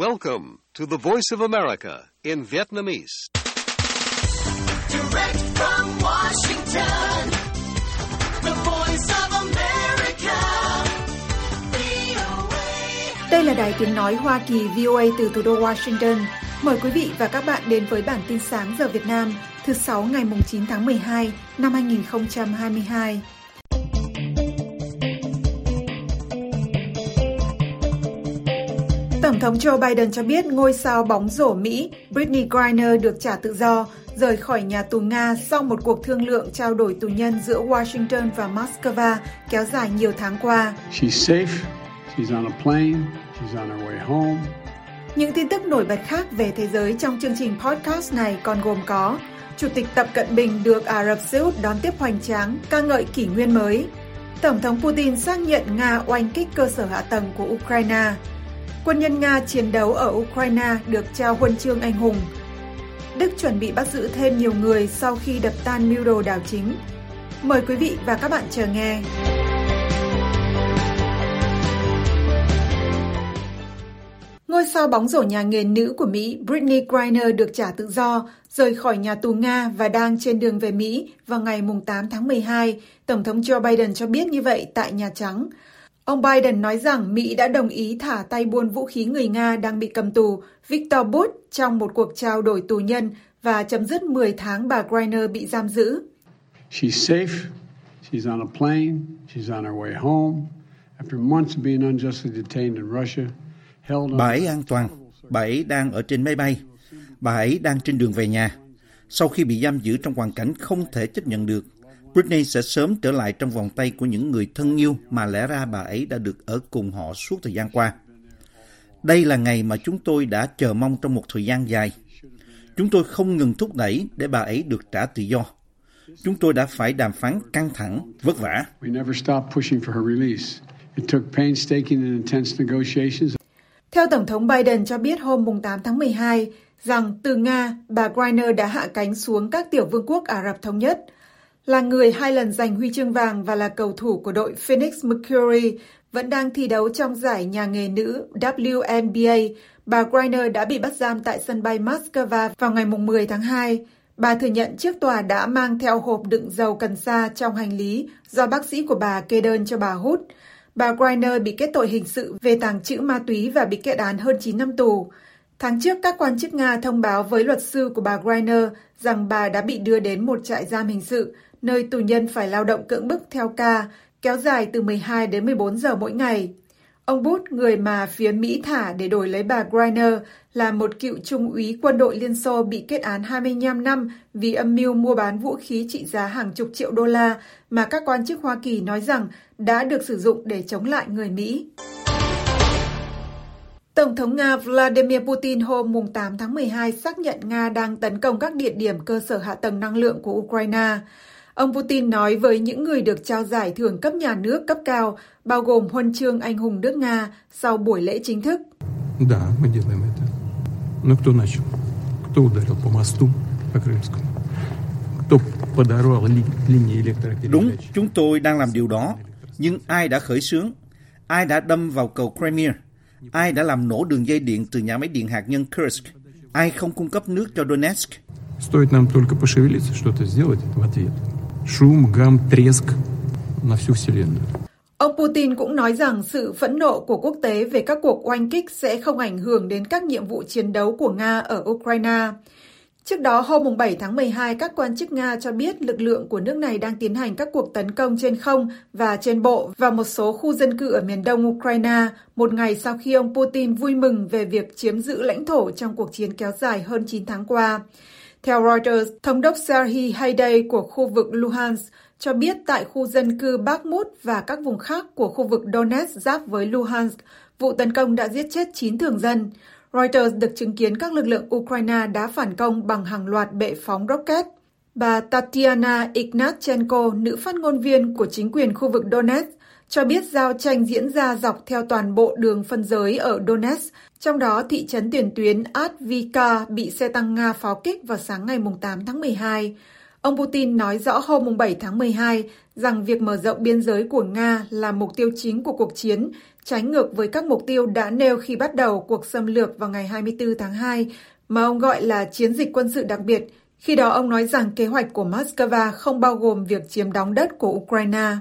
Welcome to the Voice of America in Vietnamese. Direct from Washington, the Voice of America, VOA. Đây là đài tiếng nói Hoa Kỳ VOA từ thủ đô Washington. Mời quý vị và các bạn đến với bản tin sáng giờ Việt Nam thứ Sáu ngày 9 tháng 12 năm 2022. Tổng thống Joe Biden cho biết ngôi sao bóng rổ Mỹ Brittney Griner được trả tự do, rời khỏi nhà tù Nga sau một cuộc thương lượng trao đổi tù nhân giữa Washington và Moscow kéo dài nhiều tháng qua. She's safe. She's on a plane. She's on her way home. Những tin tức nổi bật khác về thế giới trong chương trình podcast này còn gồm có: Chủ tịch Tập Cận Bình được Ả Rập Xê Út đón tiếp hoành tráng, ca ngợi kỷ nguyên mới. Tổng thống Putin xác nhận Nga oanh kích cơ sở hạ tầng của Ukraine. Quân nhân Nga chiến đấu ở Ukraine được trao huân chương anh hùng. Đức chuẩn bị bắt giữ thêm nhiều người sau khi đập tan mưu đồ đảo chính. Mời quý vị và các bạn chờ nghe. Ngôi sao bóng rổ nhà nghề nữ của Mỹ Brittney Griner được trả tự do, rời khỏi nhà tù Nga và đang trên đường về Mỹ vào ngày 8 tháng 12, Tổng thống Joe Biden cho biết như vậy tại Nhà Trắng. Ông Biden nói rằng Mỹ đã đồng ý thả tay buôn vũ khí người Nga đang bị cầm tù Viktor Bout trong một cuộc trao đổi tù nhân và chấm dứt 10 tháng bà Griner bị giam giữ. She's safe. She's on a plane. She's on her way home. After months of being unjustly detained in Russia, bà ấy an toàn. Bà ấy đang ở trên máy bay. Bà ấy đang trên đường về nhà. Sau khi bị giam giữ trong hoàn cảnh không thể chấp nhận được, Brittney sẽ sớm trở lại trong vòng tay của những người thân yêu mà lẽ ra bà ấy đã được ở cùng họ suốt thời gian qua. Đây là ngày mà chúng tôi đã chờ mong trong một thời gian dài. Chúng tôi không ngừng thúc đẩy để bà ấy được trả tự do. Chúng tôi đã phải đàm phán căng thẳng, vất vả. Theo Tổng thống Biden cho biết hôm 8 tháng 12 rằng từ Nga, bà Griner đã hạ cánh xuống các tiểu vương quốc Ả Rập Thống Nhất. Là người 2 lần giành huy chương vàng và là cầu thủ của đội Phoenix Mercury vẫn đang thi đấu trong giải nhà nghề nữ WNBA, bà Griner đã bị bắt giam tại sân bay Moscow vào ngày 10 tháng 2. Bà thừa nhận trước tòa đã mang theo hộp đựng dầu cần sa trong hành lý do bác sĩ của bà kê đơn cho bà hút. Bà Griner bị kết tội hình sự về tàng trữ ma túy và bị kết án hơn 9 năm tù. Tháng trước, các quan chức Nga thông báo với luật sư của bà Griner rằng bà đã bị đưa đến một trại giam hình sự, nơi tù nhân phải lao động cưỡng bức theo ca, kéo dài từ 12 đến 14 giờ mỗi ngày. Ông Bout, người mà phía Mỹ thả để đổi lấy bà Griner, là một cựu trung úy quân đội Liên Xô bị kết án 25 năm vì âm mưu mua bán vũ khí trị giá hàng chục triệu đô la mà các quan chức Hoa Kỳ nói rằng đã được sử dụng để chống lại người Mỹ. Tổng thống Nga Vladimir Putin hôm 8 tháng 12 xác nhận Nga đang tấn công các địa điểm cơ sở hạ tầng năng lượng của Ukraine. Ông Putin nói với những người được trao giải thưởng cấp nhà nước cấp cao, bao gồm huân chương anh hùng nước Nga, sau buổi lễ chính thức. Đúng, chúng tôi đang làm điều đó. Nhưng ai đã khởi xướng? Ai đã đâm vào cầu Crimea? Ai đã làm nổ đường dây điện từ nhà máy điện hạt nhân Kursk? Ai không cung cấp nước cho Donetsk? Стоит нам только пошевелиться, что-то сделать в ответ. Шум, гам, треск на всю вселенную. Ông Putin cũng nói rằng sự phẫn nộ của quốc tế về các cuộc oanh kích sẽ không ảnh hưởng đến các nhiệm vụ chiến đấu của Nga ở Ukraine. Trước đó, hôm 7 tháng 12, các quan chức Nga cho biết lực lượng của nước này đang tiến hành các cuộc tấn công trên không và trên bộ vào một số khu dân cư ở miền đông Ukraine, một ngày sau khi ông Putin vui mừng về việc chiếm giữ lãnh thổ trong cuộc chiến kéo dài hơn 9 tháng qua. Theo Reuters, Thống đốc Serhiy Haidai của khu vực Luhansk cho biết tại khu dân cư Bakhmut và các vùng khác của khu vực Donetsk giáp với Luhansk, vụ tấn công đã giết chết 9 thường dân. Reuters được chứng kiến các lực lượng Ukraine đã phản công bằng hàng loạt bệ phóng rocket. Bà Tatiana Ignatchenko, nữ phát ngôn viên của chính quyền khu vực Donetsk, cho biết giao tranh diễn ra dọc theo toàn bộ đường phân giới ở Donetsk, trong đó thị trấn tiền tuyến Advika bị xe tăng Nga pháo kích vào sáng ngày 8 tháng 12. Ông Putin nói rõ hôm 7 tháng 12 rằng việc mở rộng biên giới của Nga là mục tiêu chính của cuộc chiến, trái ngược với các mục tiêu đã nêu khi bắt đầu cuộc xâm lược vào ngày 24 tháng 2, mà ông gọi là chiến dịch quân sự đặc biệt. Khi đó ông nói rằng kế hoạch của Moscow không bao gồm việc chiếm đóng đất của Ukraine.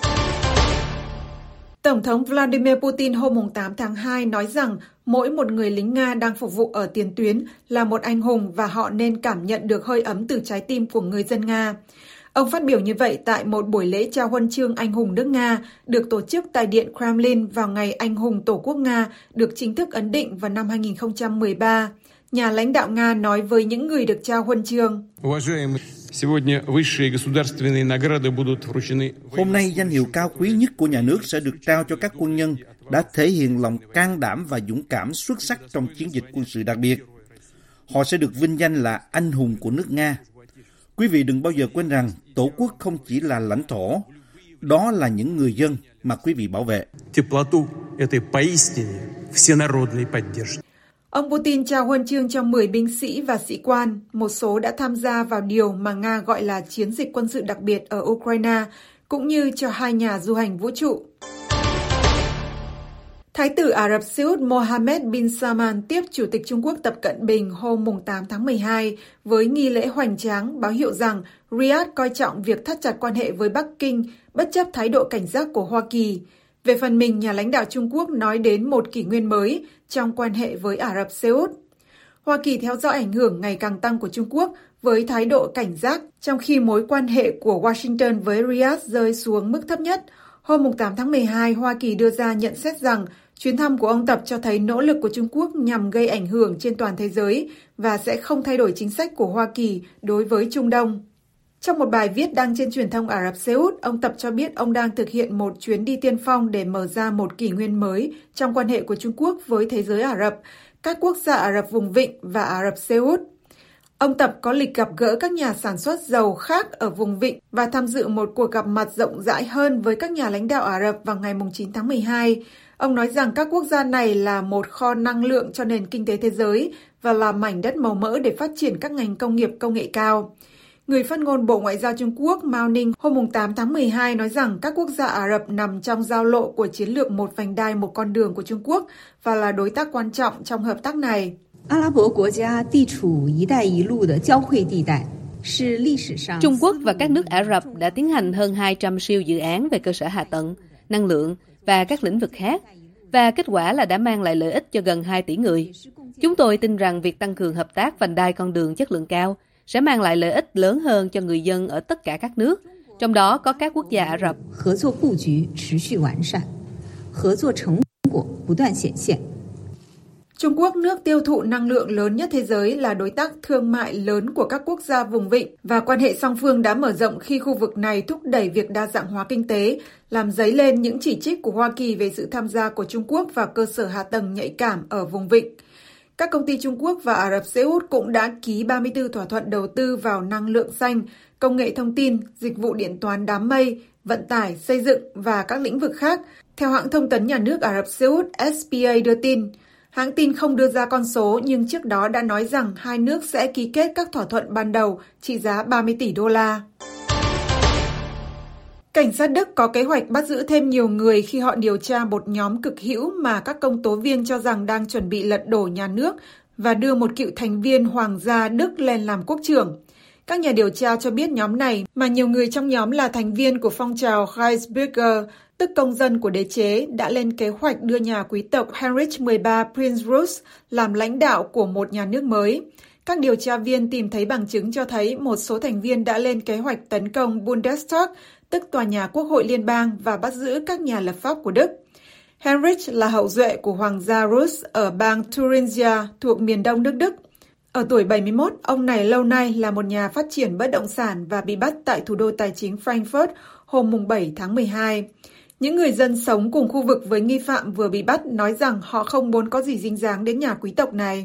Tổng thống Vladimir Putin hôm 8 tháng 2 nói rằng mỗi một người lính Nga đang phục vụ ở tiền tuyến là một anh hùng và họ nên cảm nhận được hơi ấm từ trái tim của người dân Nga. Ông phát biểu như vậy tại một buổi lễ trao huân chương anh hùng nước Nga được tổ chức tại Điện Kremlin vào ngày anh hùng Tổ quốc Nga được chính thức ấn định vào năm 2013. Nhà lãnh đạo Nga nói với những người được trao huân chương. Hôm nay danh hiệu cao quý nhất của nhà nước sẽ được trao cho các quân nhân đã thể hiện lòng can đảm và dũng cảm xuất sắc trong chiến dịch quân sự đặc biệt. Họ sẽ được vinh danh là anh hùng của nước Nga. Quý vị đừng bao giờ quên rằng Tổ quốc không chỉ là lãnh thổ, đó là những người dân mà quý vị bảo vệ. Ông Putin trao huân chương cho 10 binh sĩ và sĩ quan, một số đã tham gia vào điều mà Nga gọi là chiến dịch quân sự đặc biệt ở Ukraine, cũng như cho 2 nhà du hành vũ trụ. Thái tử Ả Rập Xê Út Mohammed bin Salman tiếp Chủ tịch Trung Quốc Tập Cận Bình hôm 8 tháng 12 với nghi lễ hoành tráng báo hiệu rằng Riyadh coi trọng việc thắt chặt quan hệ với Bắc Kinh bất chấp thái độ cảnh giác của Hoa Kỳ. Về phần mình, nhà lãnh đạo Trung Quốc nói đến một kỷ nguyên mới trong quan hệ với Ả Rập Xê Út. Hoa Kỳ theo dõi ảnh hưởng ngày càng tăng của Trung Quốc với thái độ cảnh giác, trong khi mối quan hệ của Washington với Riyadh rơi xuống mức thấp nhất. Hôm 8 tháng 12, Hoa Kỳ đưa ra nhận xét rằng chuyến thăm của ông Tập cho thấy nỗ lực của Trung Quốc nhằm gây ảnh hưởng trên toàn thế giới và sẽ không thay đổi chính sách của Hoa Kỳ đối với Trung Đông. Trong một bài viết đăng trên truyền thông Ả Rập Xê Út, ông Tập cho biết ông đang thực hiện một chuyến đi tiên phong để mở ra một kỷ nguyên mới trong quan hệ của Trung Quốc với thế giới Ả Rập, các quốc gia Ả Rập vùng vịnh và Ả Rập Xê Út. Ông Tập có lịch gặp gỡ các nhà sản xuất dầu khác ở vùng vịnh và tham dự một cuộc gặp mặt rộng rãi hơn với các nhà lãnh đạo Ả Rập vào ngày 9 tháng 12. Ông nói rằng các quốc gia này là một kho năng lượng cho nền kinh tế thế giới và là mảnh đất màu mỡ để phát triển các ngành công nghiệp công nghệ cao. Người phát ngôn Bộ Ngoại giao Trung Quốc Mao Ning hôm 8 tháng 12 nói rằng các quốc gia Ả Rập nằm trong giao lộ của chiến lược một vành đai một con đường của Trung Quốc và là đối tác quan trọng trong hợp tác này. Trung Quốc và các nước Ả Rập đã tiến hành hơn 200 siêu dự án về cơ sở hạ tầng, năng lượng và các lĩnh vực khác, và kết quả là đã mang lại lợi ích cho gần 2 tỷ người. Chúng tôi tin rằng việc tăng cường hợp tác vành đai con đường chất lượng cao sẽ mang lại lợi ích lớn hơn cho người dân ở tất cả các nước, trong đó có các quốc gia Ả Rập. Trung Quốc, nước tiêu thụ năng lượng lớn nhất thế giới, là đối tác thương mại lớn của các quốc gia vùng vịnh và quan hệ song phương đã mở rộng khi khu vực này thúc đẩy việc đa dạng hóa kinh tế, làm dấy lên những chỉ trích của Hoa Kỳ về sự tham gia của Trung Quốc vào cơ sở hạ tầng nhạy cảm ở vùng vịnh. Các công ty Trung Quốc và Ả Rập Xê Út cũng đã ký 34 thỏa thuận đầu tư vào năng lượng xanh, công nghệ thông tin, dịch vụ điện toán đám mây, vận tải, xây dựng và các lĩnh vực khác, theo hãng thông tấn nhà nước Ả Rập Xê Út SPA đưa tin. Hãng tin không đưa ra con số nhưng trước đó đã nói rằng hai nước sẽ ký kết các thỏa thuận ban đầu trị giá 30 tỷ đô la. Cảnh sát Đức có kế hoạch bắt giữ thêm nhiều người khi họ điều tra một nhóm cực hữu mà các công tố viên cho rằng đang chuẩn bị lật đổ nhà nước và đưa một cựu thành viên Hoàng gia Đức lên làm quốc trưởng. Các nhà điều tra cho biết nhóm này, mà nhiều người trong nhóm là thành viên của phong trào Reichsbürger, tức công dân của đế chế, đã lên kế hoạch đưa nhà quý tộc Heinrich 13 Prince Rus làm lãnh đạo của một nhà nước mới. Các điều tra viên tìm thấy bằng chứng cho thấy một số thành viên đã lên kế hoạch tấn công Bundestag, tức tòa nhà quốc hội liên bang, và bắt giữ các nhà lập pháp của Đức. Heinrich là hậu duệ của Hoàng gia Rus ở bang Thuringia thuộc miền đông nước Đức. Ở tuổi 71, ông này lâu nay là một nhà phát triển bất động sản và bị bắt tại thủ đô tài chính Frankfurt hôm 7 tháng 12. Những người dân sống cùng khu vực với nghi phạm vừa bị bắt nói rằng họ không muốn có gì dính dáng đến nhà quý tộc này.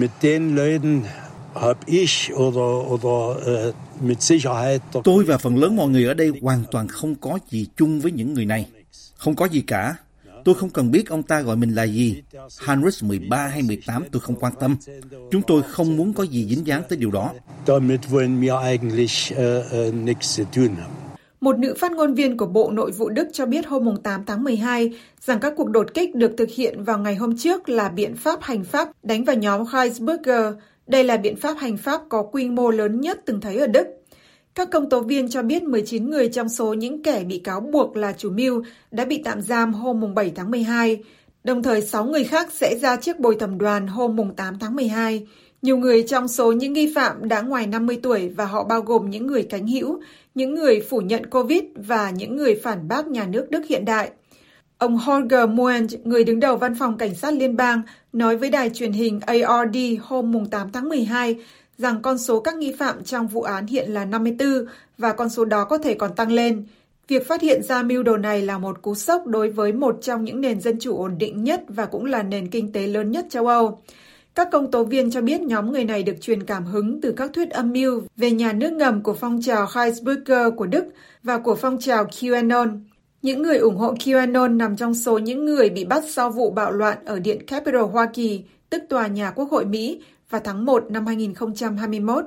Tôi và phần lớn mọi người ở đây hoàn toàn không có gì chung với những người này. Không có gì cả. Tôi không cần biết ông ta gọi mình là gì. Heinrich 13 hay 18 tôi không quan tâm. Chúng tôi không muốn có gì dính dáng tới điều đó. Một nữ phát ngôn viên của Bộ Nội vụ Đức cho biết hôm 8 tháng 12 rằng các cuộc đột kích được thực hiện vào ngày hôm trước là biện pháp hành pháp đánh vào nhóm Kreisberger. Đây là biện pháp hành pháp có quy mô lớn nhất từng thấy ở Đức. Các công tố viên cho biết 19 người trong số những kẻ bị cáo buộc là chủ mưu đã bị tạm giam hôm 7 tháng 12. Đồng thời 6 người khác sẽ ra trước bồi thẩm đoàn hôm 8 tháng 12. Nhiều người trong số những nghi phạm đã ngoài 50 tuổi và họ bao gồm những người cánh hữu, những người phủ nhận COVID và những người phản bác nhà nước Đức hiện đại. Ông Holger Muench, người đứng đầu văn phòng cảnh sát liên bang, nói với đài truyền hình ARD hôm 8 tháng 12 rằng con số các nghi phạm trong vụ án hiện là 54 và con số đó có thể còn tăng lên. Việc phát hiện ra mưu đồ này là một cú sốc đối với một trong những nền dân chủ ổn định nhất và cũng là nền kinh tế lớn nhất châu Âu. Các công tố viên cho biết nhóm người này được truyền cảm hứng từ các thuyết âm mưu về nhà nước ngầm của phong trào Kreisberger của Đức và của phong trào QAnon. Những người ủng hộ QAnon nằm trong số những người bị bắt sau vụ bạo loạn ở Điện Capitol Hoa Kỳ, tức tòa nhà Quốc hội Mỹ, vào tháng 1 năm 2021.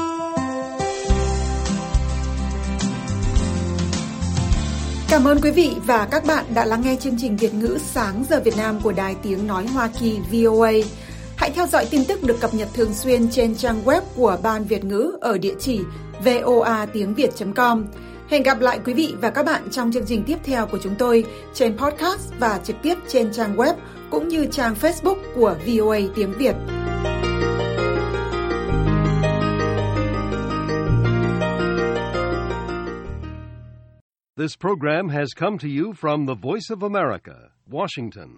Cảm ơn quý vị và các bạn đã lắng nghe chương trình Việt ngữ Sáng giờ Việt Nam của Đài Tiếng Nói Hoa Kỳ VOA. Hãy theo dõi tin tức được cập nhật thường xuyên trên trang web của Ban Việt ngữ ở địa chỉ voatiengviet.com. Hẹn gặp lại quý vị và các bạn trong chương trình tiếp theo của chúng tôi trên podcast và trực tiếp trên trang web cũng như trang Facebook của VOA Tiếng Việt. This program has come to you from the Voice of America, Washington.